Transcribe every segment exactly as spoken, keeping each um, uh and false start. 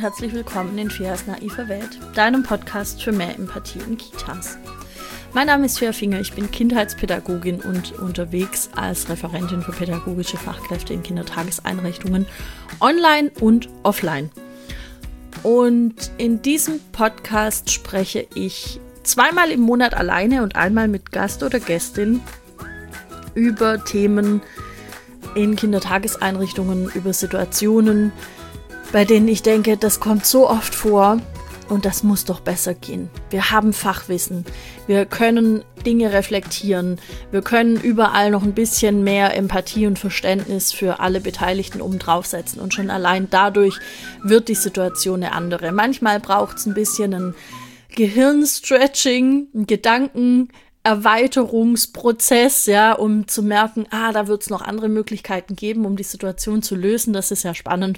herzlich willkommen in Fias naive Welt, deinem Podcast für mehr Empathie in Kitas. Mein Name ist Fia Finger, ich bin Kindheitspädagogin und unterwegs als Referentin für pädagogische Fachkräfte in Kindertageseinrichtungen, online und offline. Und in diesem Podcast spreche ich zweimal im Monat alleine und einmal mit Gast oder Gästin über Themen in Kindertageseinrichtungen, über Situationen, bei denen ich denke, das kommt so oft vor und das muss doch besser gehen. Wir haben Fachwissen, wir können Dinge reflektieren, wir können überall noch ein bisschen mehr Empathie und Verständnis für alle Beteiligten oben draufsetzen und schon allein dadurch wird die Situation eine andere. Manchmal braucht es ein bisschen ein Gehirnstretching, ein Gedankenerweiterungsprozess, ja, um zu merken, ah, da wird es noch andere Möglichkeiten geben, um die Situation zu lösen. Das ist ja spannend.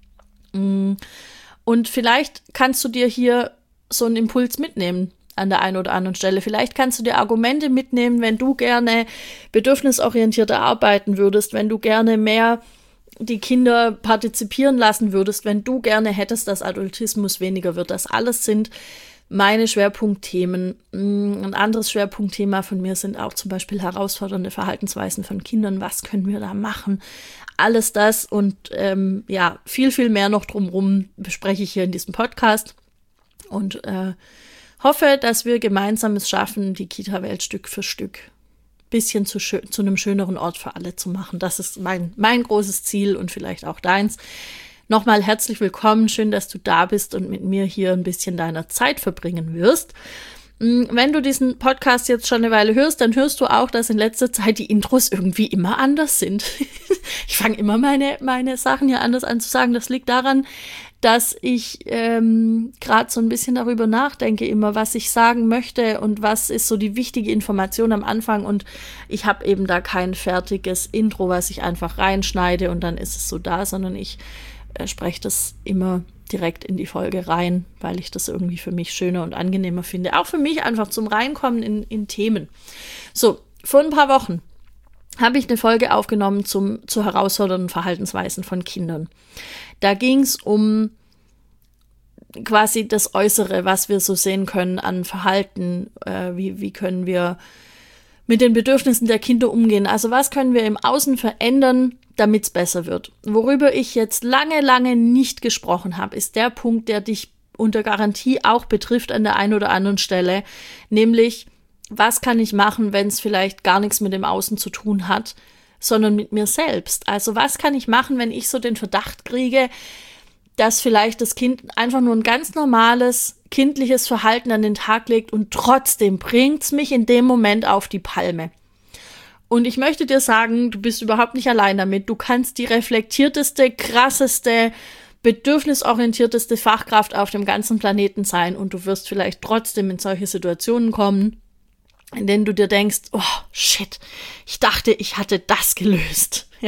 Und vielleicht kannst du dir hier so einen Impuls mitnehmen an der einen oder anderen Stelle. Vielleicht kannst du dir Argumente mitnehmen, wenn du gerne bedürfnisorientierter arbeiten würdest, wenn du gerne mehr die Kinder partizipieren lassen würdest, wenn du gerne hättest, dass Adultismus weniger wird. Das alles sind meine Schwerpunktthemen. Ein anderes Schwerpunktthema von mir sind auch zum Beispiel herausfordernde Verhaltensweisen von Kindern. Was können wir da machen? Alles das und ähm, ja, viel, viel mehr noch drumherum bespreche ich hier in diesem Podcast und äh, hoffe, dass wir gemeinsam es schaffen, die Kita-Welt Stück für Stück ein bisschen zu, schö- zu einem schöneren Ort für alle zu machen. Das ist mein, mein großes Ziel und vielleicht auch deins. Nochmal herzlich willkommen, schön, dass du da bist und mit mir hier ein bisschen deiner Zeit verbringen wirst. Wenn du diesen Podcast jetzt schon eine Weile hörst, dann hörst du auch, dass in letzter Zeit die Intros irgendwie immer anders sind. Ich fange immer meine, meine Sachen hier anders an zu sagen. Das liegt daran, dass ich ähm, gerade so ein bisschen darüber nachdenke, immer was ich sagen möchte und was ist so die wichtige Information am Anfang. Und ich habe eben da kein fertiges Intro, was ich einfach reinschneide und dann ist es so da, sondern ich äh, spreche das immer direkt in die Folge rein, weil ich das irgendwie für mich schöner und angenehmer finde. Auch für mich einfach zum Reinkommen in, in Themen. So, vor ein paar Wochen habe ich eine Folge aufgenommen zum, zu herausfordernden Verhaltensweisen von Kindern. Da ging es um quasi das Äußere, was wir so sehen können an Verhalten, äh, wie, wie können wir mit den Bedürfnissen der Kinder umgehen. Also was können wir im Außen verändern, damit es besser wird. Worüber ich jetzt lange, lange nicht gesprochen habe, ist der Punkt, der dich unter Garantie auch betrifft an der einen oder anderen Stelle, nämlich, was kann ich machen, wenn es vielleicht gar nichts mit dem Außen zu tun hat, sondern mit mir selbst. Also was kann ich machen, wenn ich so den Verdacht kriege, dass vielleicht das Kind einfach nur ein ganz normales, kindliches Verhalten an den Tag legt und trotzdem bringt es mich in dem Moment auf die Palme. Und ich möchte dir sagen, du bist überhaupt nicht allein damit. Du kannst die reflektierteste, krasseste, bedürfnisorientierteste Fachkraft auf dem ganzen Planeten sein und du wirst vielleicht trotzdem in solche Situationen kommen, in denen du dir denkst, oh shit, ich dachte, ich hatte das gelöst. Ja,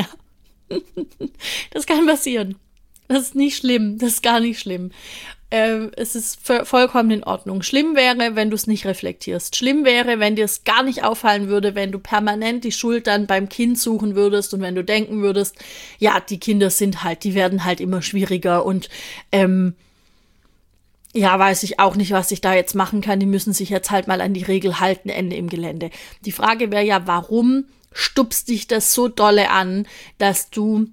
das kann passieren. Das ist nicht schlimm, das ist gar nicht schlimm. Äh, es ist v- vollkommen in Ordnung. Schlimm wäre, wenn du es nicht reflektierst. Schlimm wäre, wenn dir es gar nicht auffallen würde, wenn du permanent die Schuld dann beim Kind suchen würdest und wenn du denken würdest, ja, die Kinder sind halt, die werden halt immer schwieriger und ähm, ja, weiß ich auch nicht, was ich da jetzt machen kann. Die müssen sich jetzt halt mal an die Regel halten, Ende im Gelände. Die Frage wäre ja, warum stupst dich das so dolle an, dass du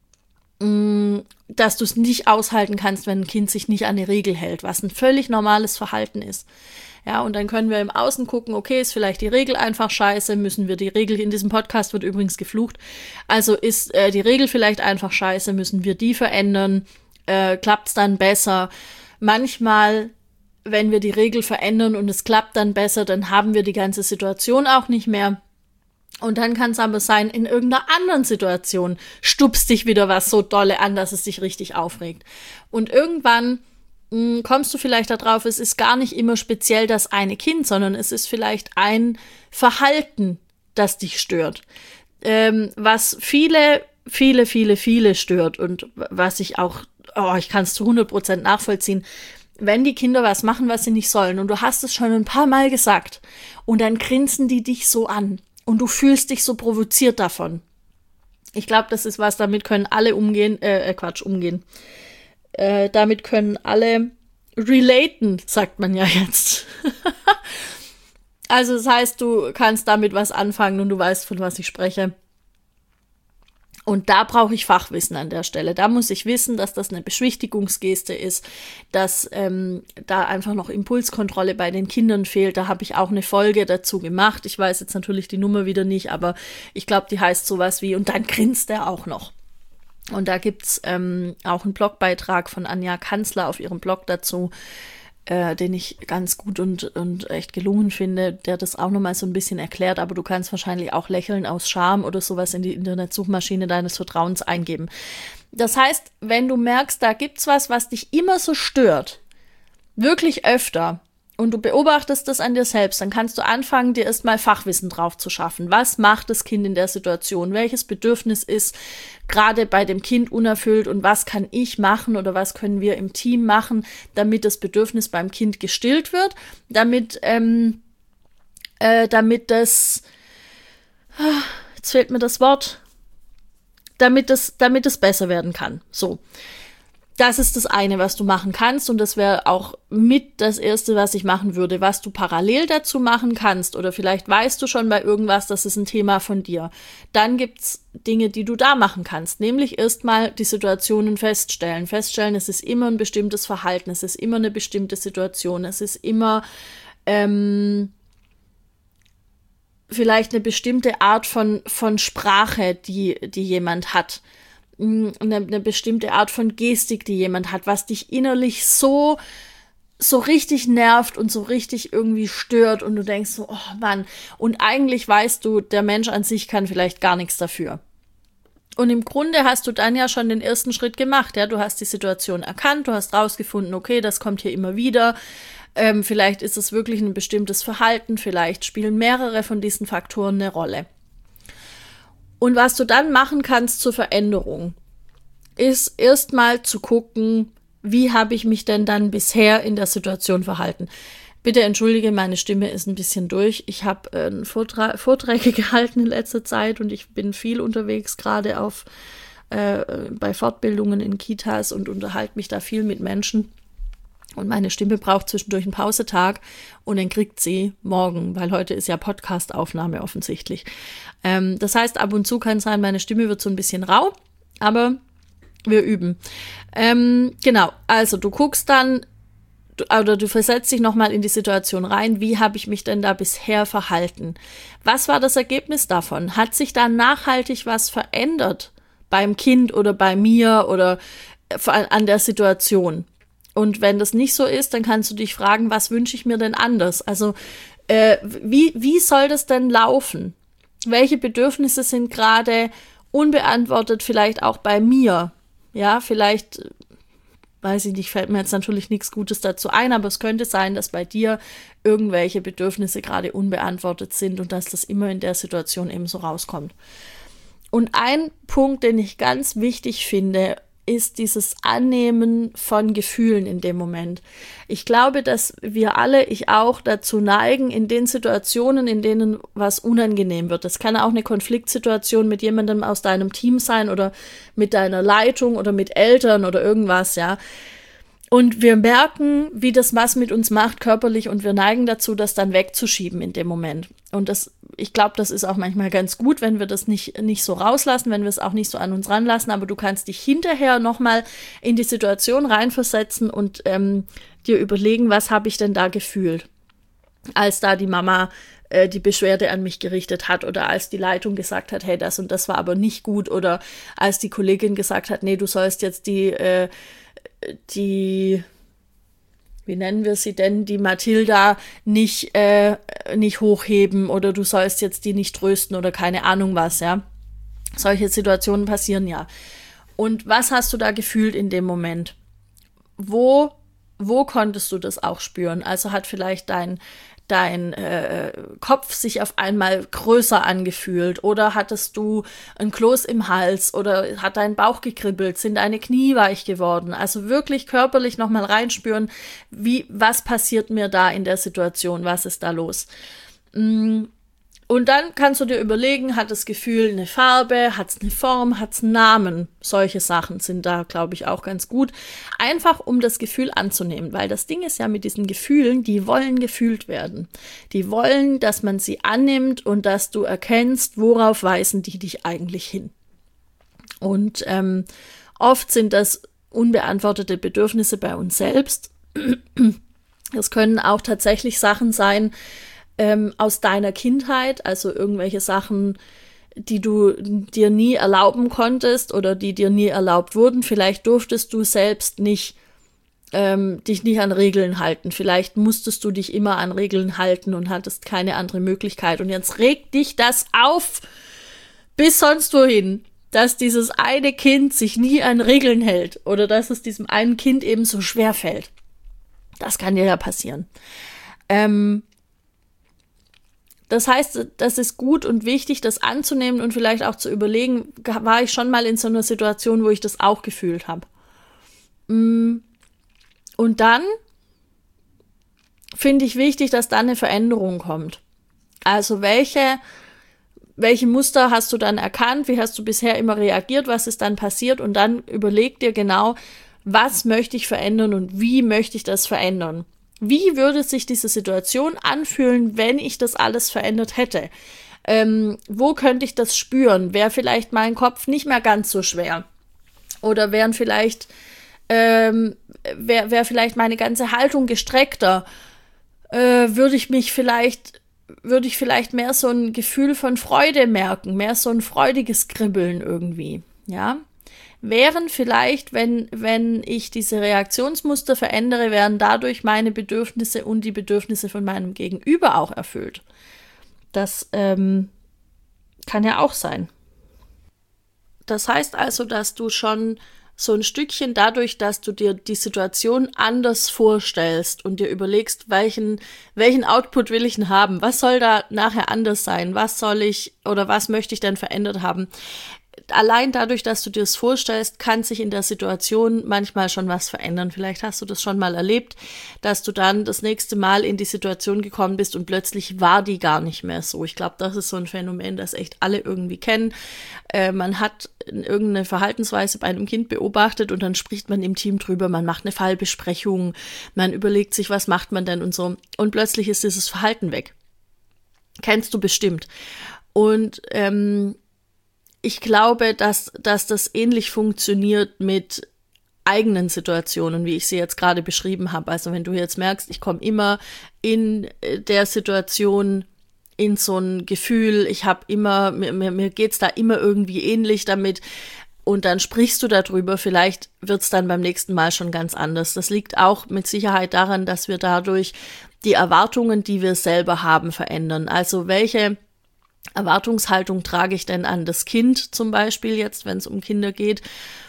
mh, dass du es nicht aushalten kannst, wenn ein Kind sich nicht an eine Regel hält, was ein völlig normales Verhalten ist. Ja, und dann können wir im Außen gucken, okay, ist vielleicht die Regel einfach scheiße, müssen wir die Regel, in diesem Podcast wird übrigens geflucht, also ist äh, die Regel vielleicht einfach scheiße, müssen wir die verändern, äh, klappt's dann besser. Manchmal, wenn wir die Regel verändern und es klappt dann besser, dann haben wir die ganze Situation auch nicht mehr. Und dann kann es aber sein, in irgendeiner anderen Situation stupst dich wieder was so dolle an, dass es dich richtig aufregt. Und irgendwann mh, kommst du vielleicht darauf, es ist gar nicht immer speziell das eine Kind, sondern es ist vielleicht ein Verhalten, das dich stört. Ähm, was viele, viele, viele, viele stört und was ich auch, oh, ich kann es zu hundert Prozent nachvollziehen, wenn die Kinder was machen, was sie nicht sollen und du hast es schon ein paar Mal gesagt und dann grinsen die dich so an. Und du fühlst dich so provoziert davon. Ich glaube, das ist was, damit können alle umgehen, äh, Quatsch, umgehen. äh, damit können alle relaten, sagt man ja jetzt. Also das heißt, du kannst damit was anfangen und du weißt, von was ich spreche. Und da brauche ich Fachwissen an der Stelle. Da muss ich wissen, dass das eine Beschwichtigungsgeste ist, dass ähm, da einfach noch Impulskontrolle bei den Kindern fehlt. Da habe ich auch eine Folge dazu gemacht. Ich weiß jetzt natürlich die Nummer wieder nicht, aber ich glaube, die heißt sowas wie "Und dann grinst er auch noch". Und da gibt's ähm, auch einen Blogbeitrag von Anja Kanzler auf ihrem Blog dazu, äh, den ich ganz gut und, und echt gelungen finde, der das auch nochmal so ein bisschen erklärt, aber du kannst wahrscheinlich auch Lächeln aus Scham oder sowas in die Internetsuchmaschine deines Vertrauens eingeben. Das heißt, wenn du merkst, da gibt's was, was dich immer so stört, wirklich öfter, und du beobachtest das an dir selbst, dann kannst du anfangen, dir erstmal Fachwissen drauf zu schaffen. Was macht das Kind in der Situation? Welches Bedürfnis ist gerade bei dem Kind unerfüllt und was kann ich machen oder was können wir im Team machen, damit das Bedürfnis beim Kind gestillt wird, damit, ähm, äh, damit das, jetzt fehlt mir das Wort, damit das, damit es besser werden kann. So. Das ist das eine, was du machen kannst und das wäre auch mit das Erste, was ich machen würde, was du parallel dazu machen kannst oder vielleicht weißt du schon bei irgendwas, das ist ein Thema von dir. Dann gibt's Dinge, die du da machen kannst, nämlich erstmal die Situationen feststellen. Feststellen, es ist immer ein bestimmtes Verhalten, es ist immer eine bestimmte Situation, es ist immer ähm, vielleicht eine bestimmte Art von, von Sprache, die, die jemand hat. Eine, eine bestimmte Art von Gestik, die jemand hat, was dich innerlich so, so richtig nervt und so richtig irgendwie stört und du denkst so, oh Mann, und eigentlich weißt du, der Mensch an sich kann vielleicht gar nichts dafür. Und im Grunde hast du dann ja schon den ersten Schritt gemacht, ja, du hast die Situation erkannt, du hast rausgefunden, okay, das kommt hier immer wieder, ähm, vielleicht ist es wirklich ein bestimmtes Verhalten, vielleicht spielen mehrere von diesen Faktoren eine Rolle. Und was du dann machen kannst zur Veränderung, ist erstmal zu gucken, wie habe ich mich denn dann bisher in der Situation verhalten. Bitte entschuldige, meine Stimme ist ein bisschen durch. Ich habe äh, Vortra- Vorträge gehalten in letzter Zeit und ich bin viel unterwegs, gerade auf äh, bei Fortbildungen in Kitas und unterhalte mich da viel mit Menschen. Und meine Stimme braucht zwischendurch einen Pausetag und den kriegt sie morgen, weil heute ist ja Podcast-Aufnahme offensichtlich. Ähm, das heißt, ab und zu kann sein, meine Stimme wird so ein bisschen rau, aber wir üben. Ähm, genau, also du guckst dann, du, oder du versetzt dich nochmal in die Situation rein, wie habe ich mich denn da bisher verhalten? Was war das Ergebnis davon? Hat sich da nachhaltig was verändert beim Kind oder bei mir oder an der Situation? Und wenn das nicht so ist, dann kannst du dich fragen, was wünsche ich mir denn anders? Also äh, wie, wie soll das denn laufen? Welche Bedürfnisse sind gerade unbeantwortet, vielleicht auch bei mir? Ja, vielleicht, weiß ich nicht, fällt mir jetzt natürlich nichts Gutes dazu ein, aber es könnte sein, dass bei dir irgendwelche Bedürfnisse gerade unbeantwortet sind und dass das immer in der Situation eben so rauskommt. Und ein Punkt, den ich ganz wichtig finde, ist dieses Annehmen von Gefühlen in dem Moment. Ich glaube, dass wir alle, ich auch, dazu neigen, in den Situationen, in denen was unangenehm wird. Das kann auch eine Konfliktsituation mit jemandem aus deinem Team sein oder mit deiner Leitung oder mit Eltern oder irgendwas, ja. Und wir merken, wie das was mit uns macht körperlich und wir neigen dazu, das dann wegzuschieben in dem Moment. Und das, ich glaube, das ist auch manchmal ganz gut, wenn wir das nicht, nicht so rauslassen, wenn wir es auch nicht so an uns ranlassen, aber du kannst dich hinterher nochmal in die Situation reinversetzen und ähm, dir überlegen, was habe ich denn da gefühlt, als da die Mama äh, die Beschwerde an mich gerichtet hat oder als die Leitung gesagt hat, hey, das und das war aber nicht gut oder als die Kollegin gesagt hat, nee, du sollst jetzt die äh, die, wie nennen wir sie denn, die Mathilda nicht, äh, nicht hochheben oder du sollst jetzt die nicht trösten oder keine Ahnung was, ja. Solche Situationen passieren ja. Und was hast du da gefühlt in dem Moment? Wo, wo konntest du das auch spüren? Also hat vielleicht dein dein äh, Kopf sich auf einmal größer angefühlt oder hattest du ein Kloß im Hals oder hat dein Bauch gekribbelt, sind deine Knie weich geworden? Also wirklich körperlich nochmal reinspüren, wie, was passiert mir da in der Situation, was ist da los? Und dann kannst du dir überlegen, hat das Gefühl eine Farbe, hat es eine Form, hat es einen Namen? Solche Sachen sind da, glaube ich, auch ganz gut. Einfach, um das Gefühl anzunehmen. Weil das Ding ist ja mit diesen Gefühlen, die wollen gefühlt werden. Die wollen, dass man sie annimmt und dass du erkennst, worauf weisen die dich eigentlich hin. Und ähm, oft sind das unbeantwortete Bedürfnisse bei uns selbst. Es können auch tatsächlich Sachen sein, Ähm, aus deiner Kindheit, also irgendwelche Sachen, die du dir nie erlauben konntest oder die dir nie erlaubt wurden. Vielleicht durftest du selbst nicht ähm, dich nicht an Regeln halten. Vielleicht musstest du dich immer an Regeln halten und hattest keine andere Möglichkeit. Und jetzt regt dich das auf bis sonst wohin, dass dieses eine Kind sich nie an Regeln hält oder dass es diesem einen Kind eben so schwer fällt. Das kann dir ja passieren. Ähm, Das heißt, das ist gut und wichtig, das anzunehmen und vielleicht auch zu überlegen, war ich schon mal in so einer Situation, wo ich das auch gefühlt habe. Und dann finde ich wichtig, dass dann eine Veränderung kommt. Also welche, welche Muster hast du dann erkannt? Wie hast du bisher immer reagiert? Was ist dann passiert? Und dann überleg dir genau, was möchte ich verändern und wie möchte ich das verändern? Wie würde sich diese Situation anfühlen, wenn ich das alles verändert hätte? Ähm, wo könnte ich das spüren? Wäre vielleicht mein Kopf nicht mehr ganz so schwer? Oder wären vielleicht, ähm, wäre wär vielleicht meine ganze Haltung gestreckter? Äh, würde ich mich vielleicht, würde ich vielleicht mehr so ein Gefühl von Freude merken, mehr so ein freudiges Kribbeln irgendwie, ja? Wären vielleicht, wenn, wenn ich diese Reaktionsmuster verändere, wären dadurch meine Bedürfnisse und die Bedürfnisse von meinem Gegenüber auch erfüllt. Das ähm, kann ja auch sein. Das heißt also, dass du schon so ein Stückchen dadurch, dass du dir die Situation anders vorstellst und dir überlegst, welchen, welchen Output will ich denn haben? Was soll da nachher anders sein? Was soll ich oder was möchte ich denn verändert haben? Allein dadurch, dass du dir das vorstellst, kann sich in der Situation manchmal schon was verändern. Vielleicht hast du das schon mal erlebt, dass du dann das nächste Mal in die Situation gekommen bist und plötzlich war die gar nicht mehr so. Ich glaube, das ist so ein Phänomen, das echt alle irgendwie kennen. Äh, man hat irgendeine Verhaltensweise bei einem Kind beobachtet und dann spricht man im Team drüber, man macht eine Fallbesprechung, man überlegt sich, was macht man denn und so. Und plötzlich ist dieses Verhalten weg. Kennst du bestimmt. Und ähm, ich glaube, dass, dass das ähnlich funktioniert mit eigenen Situationen, wie ich sie jetzt gerade beschrieben habe. Also wenn du jetzt merkst, ich komme immer in der Situation in so ein Gefühl, ich habe immer, mir, mir, mir geht's da immer irgendwie ähnlich damit und dann sprichst du darüber, vielleicht wird's dann beim nächsten Mal schon ganz anders. Das liegt auch mit Sicherheit daran, dass wir dadurch die Erwartungen, die wir selber haben, verändern. Also welche Erwartungshaltung trage ich denn an das Kind zum Beispiel jetzt, wenn es um Kinder geht?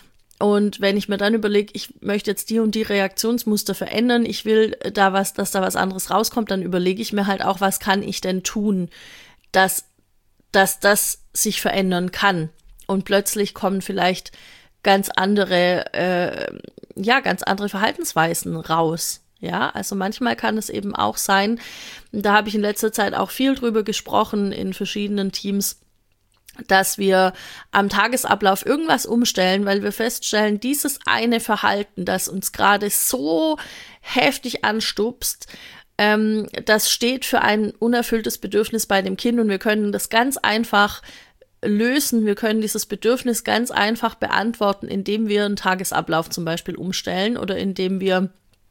Und wenn ich mir dann überlege, ich möchte jetzt die und die Reaktionsmuster verändern, ich will da was, dass da was anderes rauskommt, dann überlege ich mir halt auch, was kann ich denn tun, dass, dass das sich verändern kann. Und plötzlich kommen vielleicht ganz andere, äh, ja, ganz andere Verhaltensweisen raus. Ja, also manchmal kann es eben auch sein, da habe ich in letzter Zeit auch viel drüber gesprochen in verschiedenen Teams, dass wir am Tagesablauf irgendwas umstellen, weil wir feststellen, dieses eine Verhalten, das uns gerade so heftig anstupst, ähm, das steht für ein unerfülltes Bedürfnis bei dem Kind und wir können das ganz einfach lösen. Wir können dieses Bedürfnis ganz einfach beantworten, indem wir einen Tagesablauf zum Beispiel umstellen oder indem wir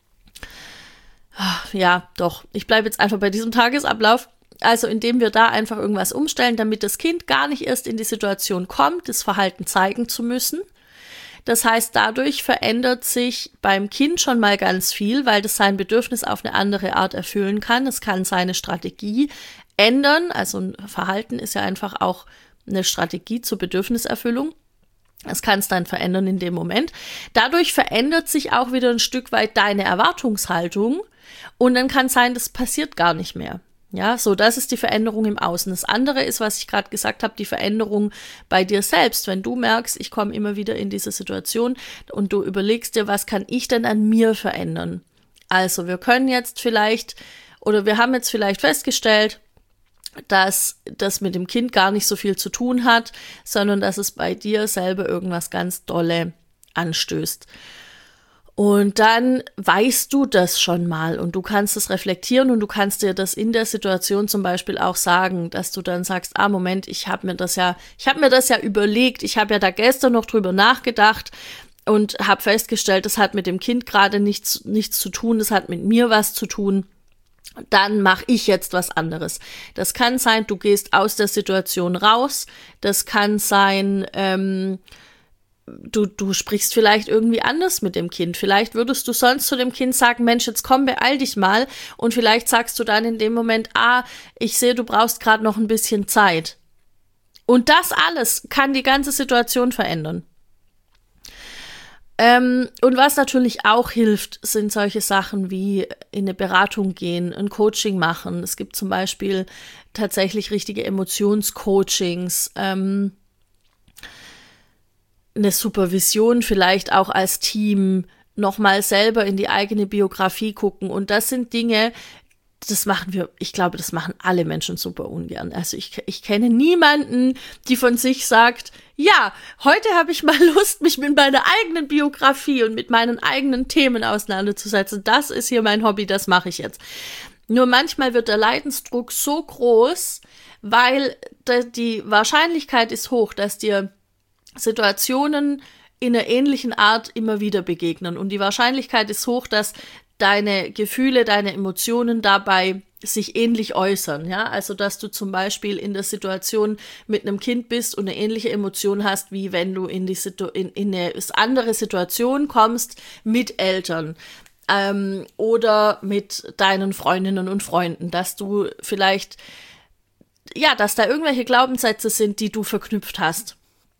Ja, doch. Ich bleibe jetzt einfach bei diesem Tagesablauf. Also indem wir da einfach irgendwas umstellen, damit das Kind gar nicht erst in die Situation kommt, das Verhalten zeigen zu müssen. Das heißt, dadurch verändert sich beim Kind schon mal ganz viel, weil das sein Bedürfnis auf eine andere Art erfüllen kann. Es kann seine Strategie ändern. Also ein Verhalten ist ja einfach auch eine Strategie zur Bedürfniserfüllung. Das kann es dann verändern in dem Moment. Dadurch verändert sich auch wieder ein Stück weit deine Erwartungshaltung und dann kann es sein, das passiert gar nicht mehr. Ja, so, das ist die Veränderung im Außen. Das andere ist, was ich gerade gesagt habe, die Veränderung bei dir selbst. Wenn du merkst, ich komme immer wieder in diese Situation und du überlegst dir, was kann ich denn an mir verändern? Also, wir können jetzt vielleicht, oder wir haben jetzt vielleicht festgestellt, dass das mit dem Kind gar nicht so viel zu tun hat, sondern dass es bei dir selber irgendwas ganz Dolle anstößt. Und dann weißt du das schon mal und du kannst es reflektieren und du kannst dir das in der Situation zum Beispiel auch sagen, dass du dann sagst, ah Moment, ich habe mir das ja, ich habe mir das ja überlegt, ich habe ja da gestern noch drüber nachgedacht und habe festgestellt, das hat mit dem Kind gerade nichts, nichts zu tun, das hat mit mir was zu tun. Dann mache ich jetzt was anderes. Das kann sein, du gehst aus der Situation raus, das kann sein, ähm, Du, du sprichst vielleicht irgendwie anders mit dem Kind. Vielleicht würdest du sonst zu dem Kind sagen, Mensch, jetzt komm, beeil dich mal. Und vielleicht sagst du dann in dem Moment, ah, ich sehe, du brauchst gerade noch ein bisschen Zeit. Und das alles kann die ganze Situation verändern. Ähm, und was natürlich auch hilft, sind solche Sachen wie in eine Beratung gehen, ein Coaching machen. Es gibt zum Beispiel tatsächlich richtige Emotionscoachings, ähm, eine Supervision vielleicht auch als Team, nochmal selber in die eigene Biografie gucken. Und das sind Dinge, das machen wir, ich glaube, das machen alle Menschen super ungern. Also ich, ich kenne niemanden, die von sich sagt, ja, heute habe ich mal Lust, mich mit meiner eigenen Biografie und mit meinen eigenen Themen auseinanderzusetzen. Das ist hier mein Hobby, das mache ich jetzt. Nur manchmal wird der Leidensdruck so groß, weil die Wahrscheinlichkeit ist hoch, dass dir Situationen in einer ähnlichen Art immer wieder begegnen. Und die Wahrscheinlichkeit ist hoch, dass deine Gefühle, deine Emotionen dabei sich ähnlich äußern. Ja? Also, dass du zum Beispiel in der Situation mit einem Kind bist und eine ähnliche Emotion hast, wie wenn du in, die Situ- in, in eine andere Situation kommst mit Eltern. Ähm, oder mit deinen Freundinnen und Freunden. Dass du vielleicht, ja, dass da irgendwelche Glaubenssätze sind, die du verknüpft hast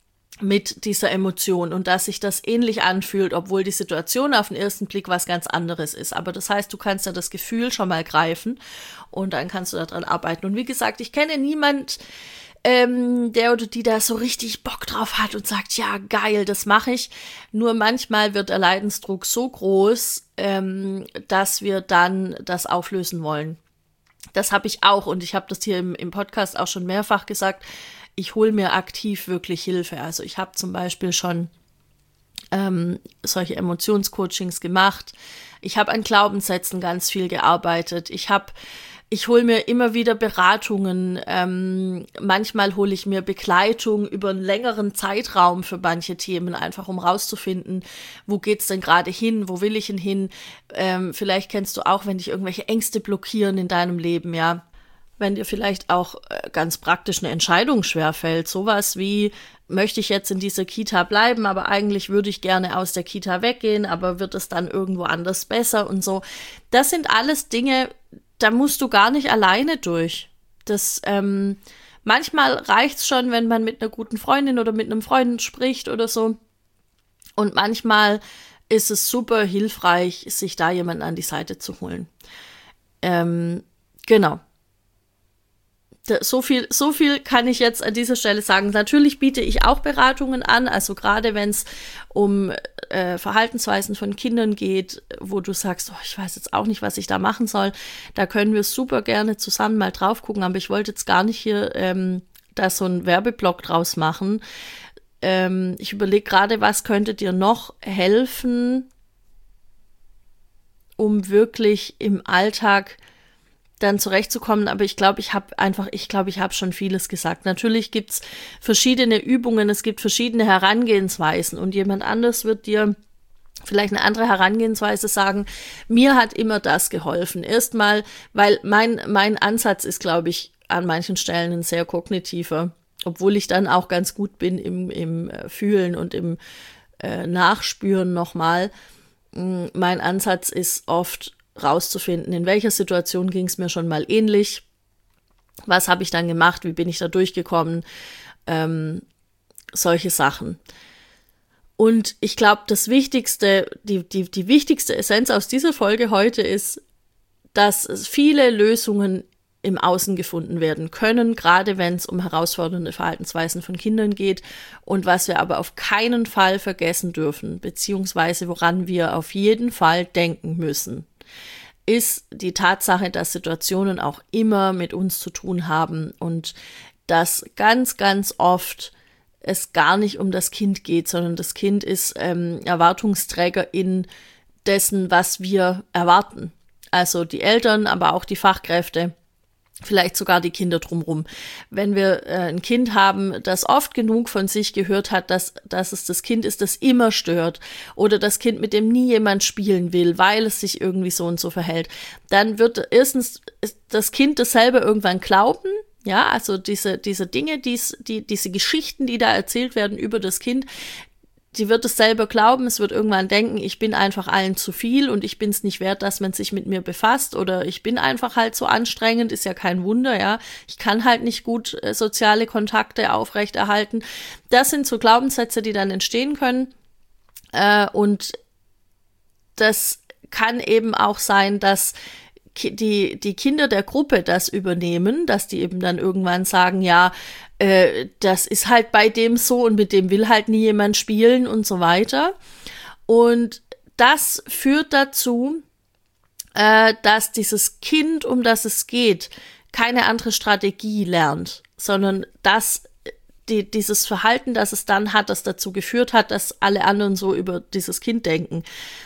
mit dieser Emotion und dass sich das ähnlich anfühlt, obwohl die Situation auf den ersten Blick was ganz anderes ist. Aber das heißt, du kannst ja das Gefühl schon mal greifen und dann kannst du daran arbeiten. Und wie gesagt, ich kenne niemand, ähm, der oder die da so richtig Bock drauf hat und sagt, ja, geil, das mache ich. Nur manchmal wird der Leidensdruck so groß, ähm, dass wir dann das auflösen wollen. Das habe ich auch und ich habe das hier im, im Podcast auch schon mehrfach gesagt. Ich hole mir aktiv wirklich Hilfe. Also ich habe zum Beispiel schon ähm, solche Emotionscoachings gemacht. Ich habe an Glaubenssätzen ganz viel gearbeitet. Ich habe, ich hole mir immer wieder Beratungen. Ähm, manchmal hole ich mir Begleitung über einen längeren Zeitraum für manche Themen, einfach um rauszufinden, wo geht's denn gerade hin, wo will ich denn hin? Ähm, vielleicht kennst du auch, wenn dich irgendwelche Ängste blockieren in deinem Leben, ja. Wenn dir vielleicht auch ganz praktisch eine Entscheidung schwerfällt, sowas wie, möchte ich jetzt in dieser Kita bleiben, aber eigentlich würde ich gerne aus der Kita weggehen, aber wird es dann irgendwo anders besser und so. Das sind alles Dinge, da musst du gar nicht alleine durch. Das, ähm, manchmal reicht's schon, wenn man mit einer guten Freundin oder mit einem Freund spricht oder so. Und manchmal ist es super hilfreich, sich da jemanden an die Seite zu holen. Ähm, genau. So viel, so viel kann ich jetzt an dieser Stelle sagen. Natürlich biete ich auch Beratungen an, also gerade wenn es um äh, Verhaltensweisen von Kindern geht, wo du sagst, oh, ich weiß jetzt auch nicht, was ich da machen soll, da können wir super gerne zusammen mal drauf gucken, aber ich wollte jetzt gar nicht hier ähm, da so einen Werbeblock draus machen. Ähm, ich überlege gerade, was könnte dir noch helfen, um wirklich im Alltag dann zurechtzukommen, aber ich glaube, ich habe einfach, ich glaube, ich habe schon vieles gesagt. Natürlich gibt's verschiedene Übungen, es gibt verschiedene Herangehensweisen und jemand anders wird dir vielleicht eine andere Herangehensweise sagen, mir hat immer das geholfen. Erstmal, weil mein, mein Ansatz ist, glaube ich, an manchen Stellen ein sehr kognitiver, obwohl ich dann auch ganz gut bin im, im Fühlen und im äh, Nachspüren nochmal. Mein Ansatz ist oft rauszufinden, in welcher Situation ging es mir schon mal ähnlich, was habe ich dann gemacht, wie bin ich da durchgekommen, ähm, solche Sachen. Und ich glaube, das Wichtigste, die, die, die wichtigste Essenz aus dieser Folge heute ist, dass viele Lösungen im Außen gefunden werden können, gerade wenn es um herausfordernde Verhaltensweisen von Kindern geht. Und was wir aber auf keinen Fall vergessen dürfen, beziehungsweise woran wir auf jeden Fall denken müssen, ist die Tatsache, dass Situationen auch immer mit uns zu tun haben und dass ganz, ganz oft es gar nicht um das Kind geht, sondern das Kind ist ähm, Erwartungsträger in dessen, was wir erwarten. Also die Eltern, aber auch die Fachkräfte, vielleicht sogar die Kinder drumherum. Wenn wir äh, ein Kind haben, das oft genug von sich gehört hat, dass, dass es das Kind ist, das immer stört, oder das Kind, mit dem nie jemand spielen will, weil es sich irgendwie so und so verhält, dann wird erstens das Kind das selber irgendwann glauben. Ja, also diese, diese Dinge, dies, die, diese Geschichten, die da erzählt werden über das Kind, die wird es selber glauben, es wird irgendwann denken, ich bin einfach allen zu viel und ich bin es nicht wert, dass man sich mit mir befasst, oder ich bin einfach halt so anstrengend, ist ja kein Wunder, ja. Ich kann halt nicht gut äh, soziale Kontakte aufrechterhalten. Das sind so Glaubenssätze, die dann entstehen können. Äh, und das kann eben auch sein, dass die, die Kinder der Gruppe das übernehmen, dass die eben dann irgendwann sagen, ja, äh, das ist halt bei dem so und mit dem will halt nie jemand spielen und so weiter. Und das führt dazu, äh, dass dieses Kind, um das es geht, keine andere Strategie lernt, sondern dass die, dieses Verhalten, das es dann hat, das dazu geführt hat, dass alle anderen so über dieses Kind denken.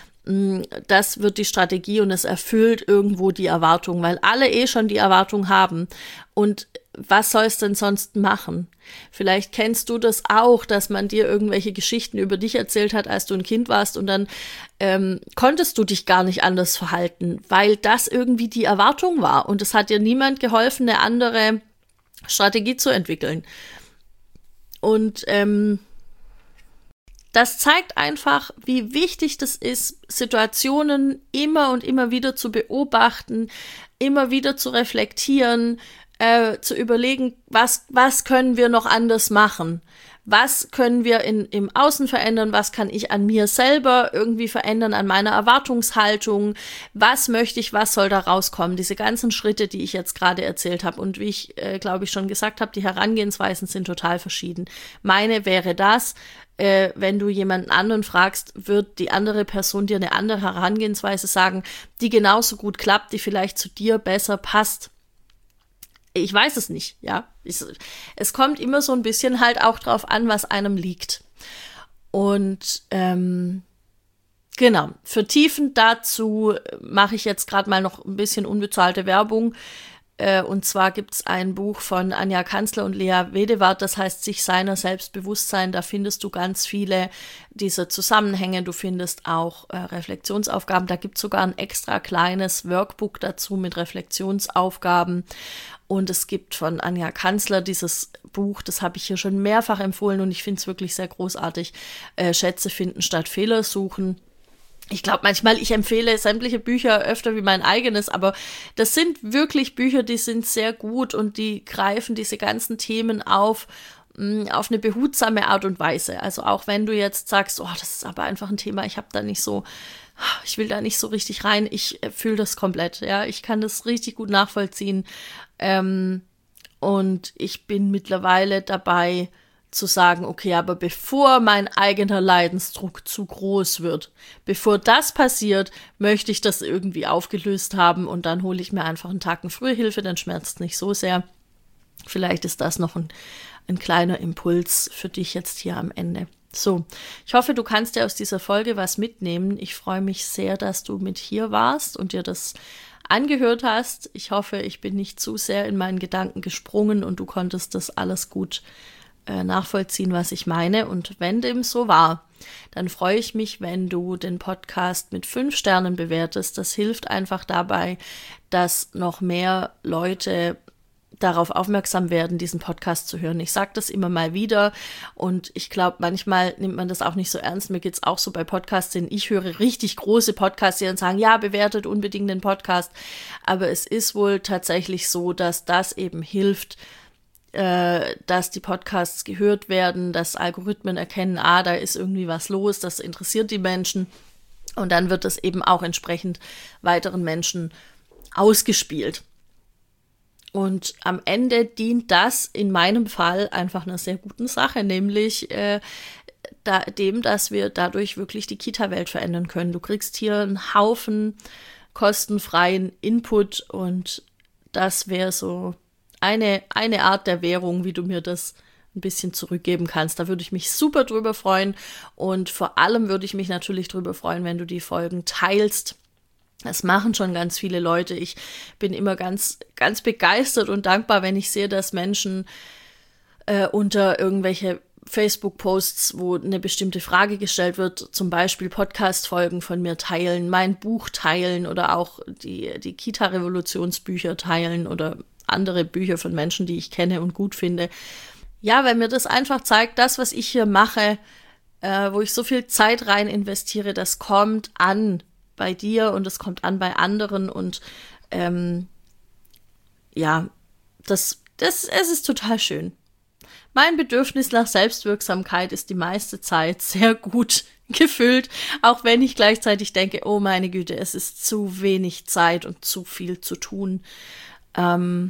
Das wird die Strategie und es erfüllt irgendwo die Erwartung, weil alle eh schon die Erwartung haben. Und was soll es denn sonst machen? Vielleicht kennst du das auch, dass man dir irgendwelche Geschichten über dich erzählt hat, als du ein Kind warst, und dann ähm, konntest du dich gar nicht anders verhalten, weil das irgendwie die Erwartung war. Und es hat dir niemand geholfen, eine andere Strategie zu entwickeln. Und ähm, das zeigt einfach, wie wichtig das ist, Situationen immer und immer wieder zu beobachten, immer wieder zu reflektieren, äh, zu überlegen, was, was können wir noch anders machen? Was können wir in, im Außen verändern? Was kann ich an mir selber irgendwie verändern, an meiner Erwartungshaltung? Was möchte ich, was soll da rauskommen? Diese ganzen Schritte, die ich jetzt gerade erzählt habe. Und wie ich, äh, glaube ich, schon gesagt habe, die Herangehensweisen sind total verschieden. Meine wäre das, äh, wenn du jemanden anderen fragst, wird die andere Person dir eine andere Herangehensweise sagen, die genauso gut klappt, die vielleicht zu dir besser passt. Ich weiß es nicht, ja. Es, es kommt immer so ein bisschen halt auch drauf an, was einem liegt. Und ähm, genau, vertiefend dazu mache ich jetzt gerade mal noch ein bisschen unbezahlte Werbung. Äh, und zwar gibt es ein Buch von Anja Kanzler und Lea Wedewart, das heißt Sich seiner Selbstbewusstsein. Da findest du ganz viele dieser Zusammenhänge. Du findest auch äh, Reflexionsaufgaben. Da gibt es sogar ein extra kleines Workbook dazu mit Reflexionsaufgaben. Und es gibt von Anja Kanzler dieses Buch, das habe ich hier schon mehrfach empfohlen und ich finde es wirklich sehr großartig, äh, Schätze finden statt Fehler suchen. Ich glaube manchmal, ich empfehle sämtliche Bücher öfter wie mein eigenes, aber das sind wirklich Bücher, die sind sehr gut und die greifen diese ganzen Themen auf, mh, auf eine behutsame Art und Weise. Also auch wenn du jetzt sagst, oh, das ist aber einfach ein Thema, ich habe da nicht so, ich will da nicht so richtig rein, ich äh, fühle das komplett, ja, ich kann das richtig gut nachvollziehen. Ähm, und ich bin mittlerweile dabei zu sagen, okay, aber bevor mein eigener Leidensdruck zu groß wird, bevor das passiert, möchte ich das irgendwie aufgelöst haben und dann hole ich mir einfach einen Tacken früher Hilfe, dann schmerzt es nicht so sehr. Vielleicht ist das noch ein, ein kleiner Impuls für dich jetzt hier am Ende. So, ich hoffe, du kannst dir aus dieser Folge was mitnehmen. Ich freue mich sehr, dass du mit hier warst und dir das angehört hast. Ich hoffe, ich bin nicht zu sehr in meinen Gedanken gesprungen und du konntest das alles gut äh, nachvollziehen, was ich meine. Und wenn dem so war, dann freue ich mich, wenn du den Podcast mit fünf Sternen bewertest. Das hilft einfach dabei, dass noch mehr Leute darauf aufmerksam werden, diesen Podcast zu hören. Ich sage das immer mal wieder und ich glaube, manchmal nimmt man das auch nicht so ernst. Mir geht's auch so bei Podcasts, denn ich höre richtig große Podcasts, die dann sagen, ja, bewertet unbedingt den Podcast. Aber es ist wohl tatsächlich so, dass das eben hilft, äh, dass die Podcasts gehört werden, dass Algorithmen erkennen, ah, da ist irgendwie was los, das interessiert die Menschen. Und dann wird das eben auch entsprechend weiteren Menschen ausgespielt. Und am Ende dient das in meinem Fall einfach einer sehr guten Sache, nämlich äh, da, dem, dass wir dadurch wirklich die Kita-Welt verändern können. Du kriegst hier einen Haufen kostenfreien Input und das wäre so eine, eine Art der Währung, wie du mir das ein bisschen zurückgeben kannst. Da würde ich mich super drüber freuen und vor allem würde ich mich natürlich drüber freuen, wenn du die Folgen teilst. Das machen schon ganz viele Leute. Ich bin immer ganz, ganz begeistert und dankbar, wenn ich sehe, dass Menschen äh, unter irgendwelche Facebook-Posts, wo eine bestimmte Frage gestellt wird, zum Beispiel Podcast-Folgen von mir teilen, mein Buch teilen oder auch die, die Kita-Revolutionsbücher teilen oder andere Bücher von Menschen, die ich kenne und gut finde. Ja, weil mir das einfach zeigt, das, was ich hier mache, äh, wo ich so viel Zeit rein investiere, das kommt an bei dir und es kommt an bei anderen und ähm, ja, das, das, es ist total schön. Mein Bedürfnis nach Selbstwirksamkeit ist die meiste Zeit sehr gut gefüllt, auch wenn ich gleichzeitig denke, oh meine Güte, es ist zu wenig Zeit und zu viel zu tun. Ähm,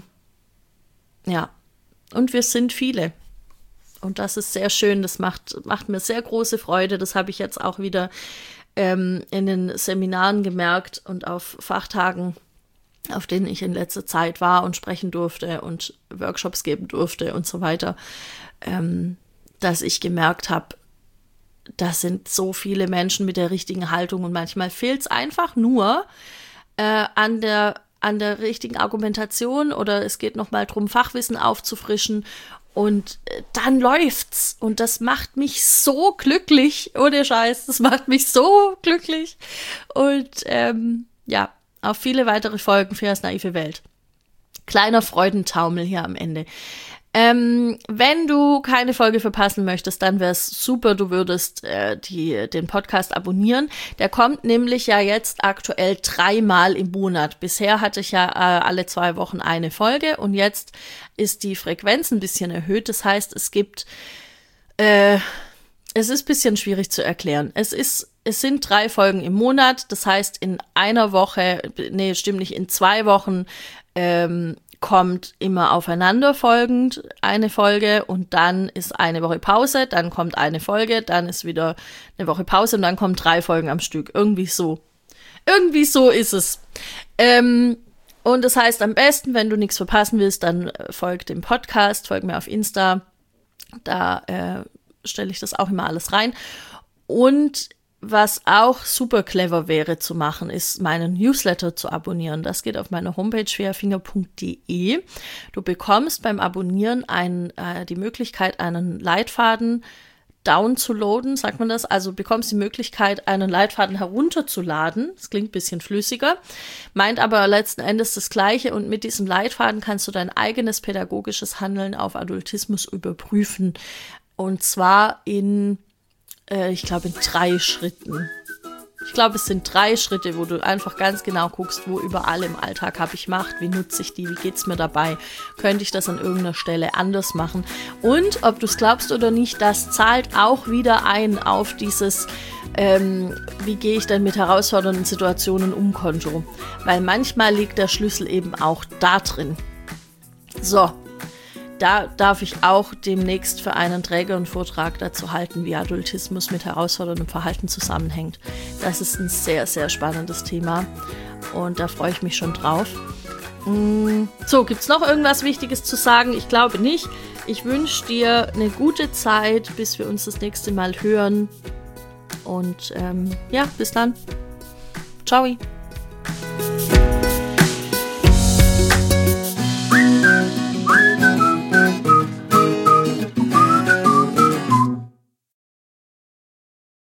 ja, und wir sind viele. Und das ist sehr schön, das macht, macht mir sehr große Freude. Das habe ich jetzt auch wieder ähm, in den Seminaren gemerkt und auf Fachtagen, auf denen ich in letzter Zeit war und sprechen durfte und Workshops geben durfte und so weiter, ähm, dass ich gemerkt habe, das sind so viele Menschen mit der richtigen Haltung und manchmal fehlt es einfach nur äh, an der, an der richtigen Argumentation oder es geht nochmal darum, Fachwissen aufzufrischen und äh, dann läuft's und das macht mich so glücklich, ohne Scheiß, das macht mich so glücklich und ähm, ja, auf viele weitere Folgen für das naive Welt. Kleiner Freudentaumel hier am Ende. Ähm, wenn du keine Folge verpassen möchtest, dann wäre es super, du würdest äh, die, den Podcast abonnieren. Der kommt nämlich ja jetzt aktuell dreimal im Monat. Bisher hatte ich ja äh, alle zwei Wochen eine Folge und jetzt ist die Frequenz ein bisschen erhöht. Das heißt, es gibt, äh, es ist ein bisschen schwierig zu erklären. Es ist Es sind drei Folgen im Monat, das heißt in einer Woche, nee, stimmt nicht, in zwei Wochen ähm, kommt immer aufeinanderfolgend eine Folge und dann ist eine Woche Pause, dann kommt eine Folge, dann ist wieder eine Woche Pause und dann kommen drei Folgen am Stück. Irgendwie so. Irgendwie so ist es. Ähm, und das heißt am besten, wenn du nichts verpassen willst, dann folg dem Podcast, folg mir auf Insta, da äh, stelle ich das auch immer alles rein. Und was auch super clever wäre zu machen, ist, meinen Newsletter zu abonnieren. Das geht auf meiner Homepage schwerfinger punkt de. Du bekommst beim Abonnieren ein, äh, die Möglichkeit, einen Leitfaden downzuladen, sagt man das. Also bekommst die Möglichkeit, einen Leitfaden herunterzuladen. Das klingt ein bisschen flüssiger, meint aber letzten Endes das Gleiche. Und mit diesem Leitfaden kannst du dein eigenes pädagogisches Handeln auf Adultismus überprüfen. Und zwar in ich glaube in drei Schritten. Ich glaube, es sind drei Schritte, wo du einfach ganz genau guckst, wo überall im Alltag habe ich Macht, wie nutze ich die, wie geht's mir dabei, könnte ich das an irgendeiner Stelle anders machen. Und ob du es glaubst oder nicht, das zahlt auch wieder ein auf dieses, ähm, wie gehe ich denn mit herausfordernden Situationen um Konto. Weil manchmal liegt der Schlüssel eben auch da drin. So. Da darf ich auch demnächst für einen Träger einen Vortrag dazu halten, wie Adultismus mit herausforderndem Verhalten zusammenhängt. Das ist ein sehr, sehr spannendes Thema und da freue ich mich schon drauf. So, gibt es noch irgendwas Wichtiges zu sagen? Ich glaube nicht. Ich wünsche dir eine gute Zeit, bis wir uns das nächste Mal hören. Und ähm, ja, bis dann. Ciao.